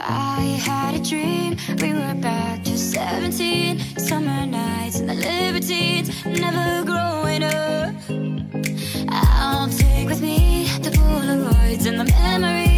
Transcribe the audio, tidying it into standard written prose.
I had a dream, we were back to 17. Summer nights and the libertines, never growing up. I'll take with me the Polaroids and the memories.